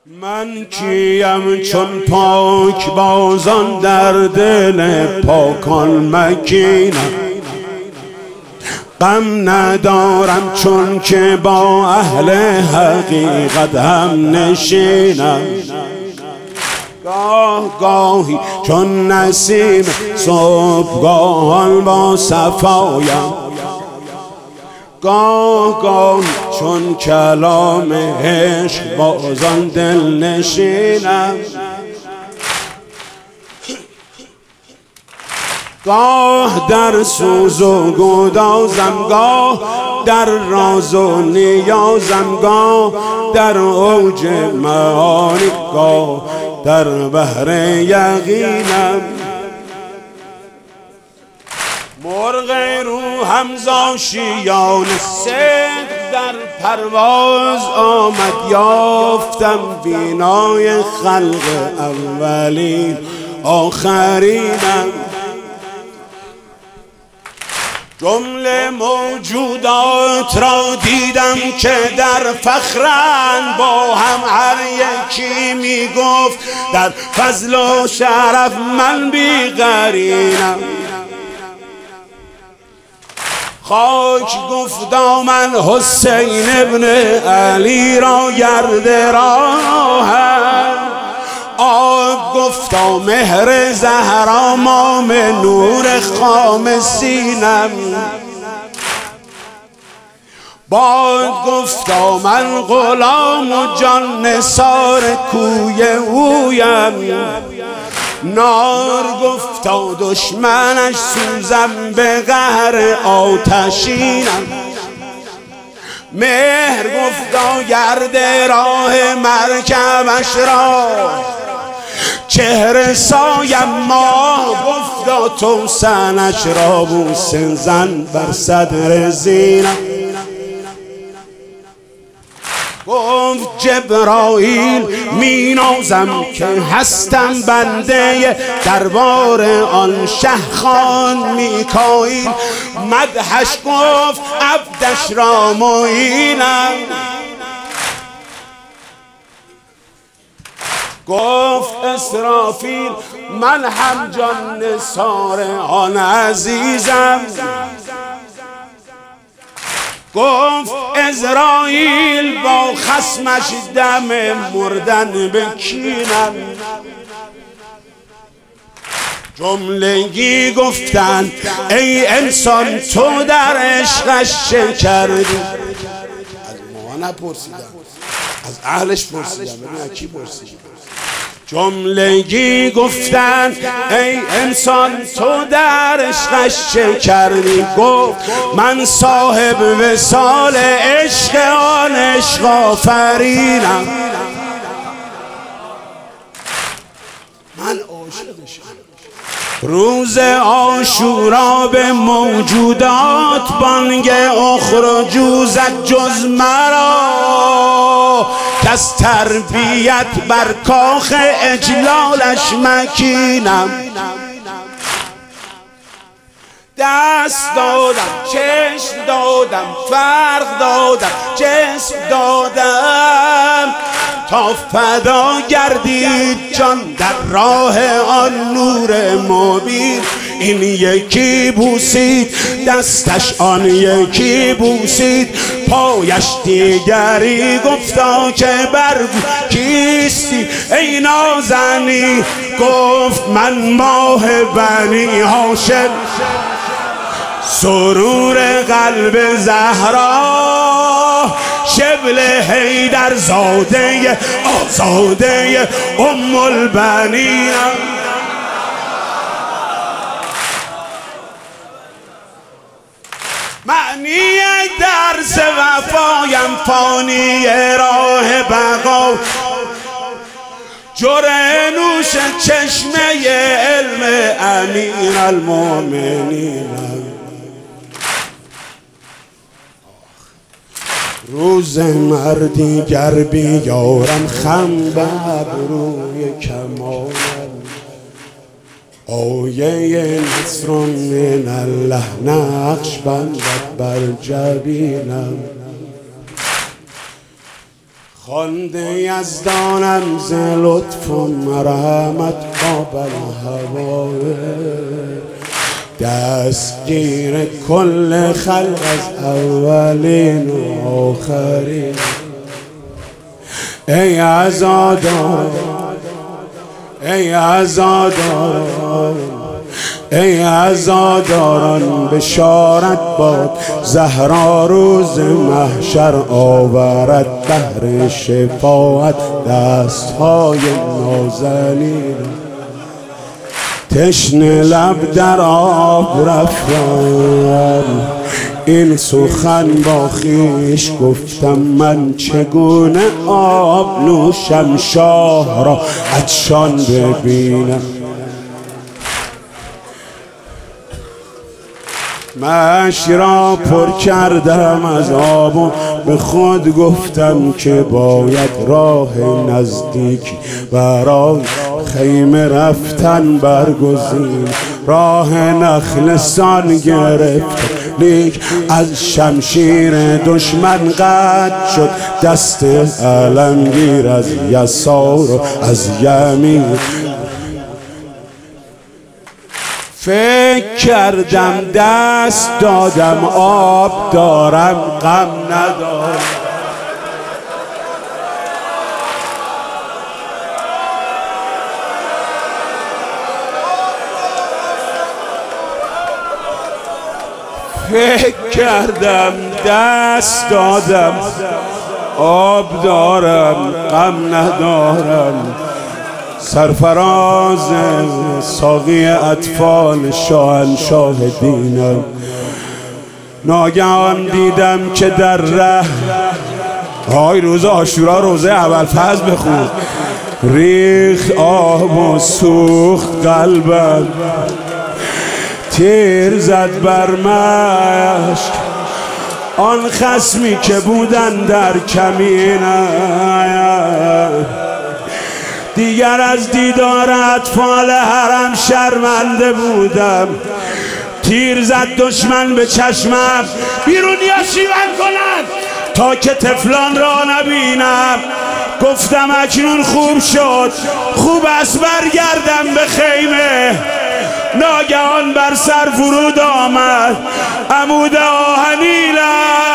من کیم چون پاک بازان در دل پاکان مکینم، غم ندارم چون که با اهل حقیقت هم نشینم. گاه گاهی چون نسیم صبحگاهان با صفایم، گاه گاهی چون کلام عشق بازان دل نشینم. گاه در سوز و گدازم، گاه در راز و نیازم، گاه در اوج معانی، گاه در بحر یقینم. مرغ روحم ز آشیان صدق در پرواز آمد، یافتم بینای خلق اولین آخرینم. جمله موجودات را دیدم که در فخرند با هم، هر یکی می گفت در فضل و شرف من بی قرینم. خاک گفتا من حسین ابن علی را گرد راهم، آب گفتا مهر زهرا مام نور خام سینم. باد گفتا من غلام و جان نثار کوی اویم، نار گفتا دشمنش سوزم به قهر آتشینم. مهر گفتا گرد راه مرکبش را چهره سایم، ماه گفتا توسنش را بوسه زن بر صدر زینم. گفت جبرائیل می نازم که هستم بنده دربار آن شه خان میکائیل، مدحش گفت عبدش را معینم. گفت اسرافیل من هم جان نثار آن عزیزم. گفت عزراییل با خصمش دم مردن بکینم. جملگی گفتند ای انسان تو در عشقش چه کردی؟ از ما نپرسیدم، از اهلش پرسیدم. ببین کی پرسید؟ جملگی گفتند ای انسان تو در عشقش چه کردی؟ گفت من صاحب وصال عشق آن عشق آفرینم. من عاشقشم. روز عاشورا به موجودات بانگ اخرجوا زد جز مرا، کس تربیت بر کاخ اجلالش مکینم. دست دادم، چشم دادم، فرق دادم، جسم دادم، تا فدا گردید جان در راه آن نور مبین. این یکی بوسید دستش، آن یکی بوسید پایش، دیگری گفتا که برگو کیستی ای نازنی؟ گفت من ماه بنی هاشم، سرور قلب زهرا، شبل حیدر زاده آزاده ام البنین. معنی درس وفایم فانی راه بقا، جرعه نوش چشمه علم امیر المؤمنین. روز مردی گر بیارم خم بر روی کمالم، آیه نصر من الله نقش بندد بر جبینم. خانده یزدانم ز لطف و مرحمت قابل هوای دستگیر کل خلق از اولین و آخرین. ای عزادار ای عزادار ای عزاداران بشارت باد زهرا روز محشر آورد بهر شفاعت دستهای نازنین. تشنه لب در آب رفتم این سخن با خویش گفتم من چگونه آب نوشم شاه را عطشان ببینم. مشی را پر کردم از آب و به خود گفتم که باید راه نزدیکی برای خیمه رفتن برگزین. راه نخلستان گرفت لیک از شمشیر دشمن قطع شد دست علمگیر از یسار و از یمین. فکر کردم دست دادم آب دارم غم ندارم. فکر کردم دست دادم آب دارم غم ندارم. سرفراز ساقی اطفال شاهنشاه دینم. ناگهان دیدم که در ره های روز عاشورا روزه ابوالفضل بخون ریخت آب و سوخت قلبم. تیر زد بر مشک آن خصمی که بودن در کمینم. دیگر از دیدار اطفال حرم شرمنده بودم. تیر زد دشمن به چشمم بیرون یا شیون کنن تا که طفلان را نبینم. گفتم اکنون خوب شد خوب است برگردم به خیمه. ناگهان بر سر فرود آمد عمود آهنینم.